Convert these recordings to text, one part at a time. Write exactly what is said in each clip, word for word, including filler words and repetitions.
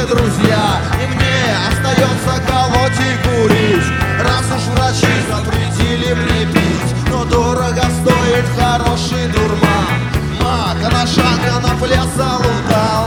все друзья, и мне остается колоть и курить. Раз уж врачи запретили мне пить, но дорого стоит хороший дурман. Мак, на шаг, а на пляс залутал.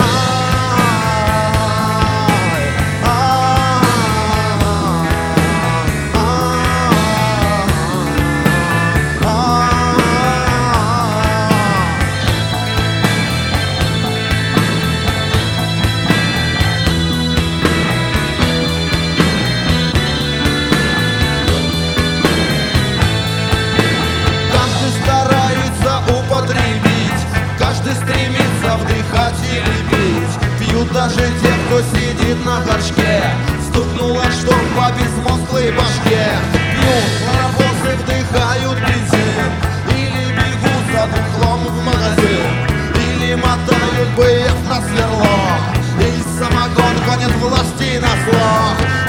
Стремится вдыхать или пить. Пьют даже те, кто сидит на горшке. Стукнуло, что по безмозглой башке. Пьют паровозы, вдыхают бензин, или бегут за духлом в магазин, или мотают БФ на сверло, или самогон гонят власти на зло.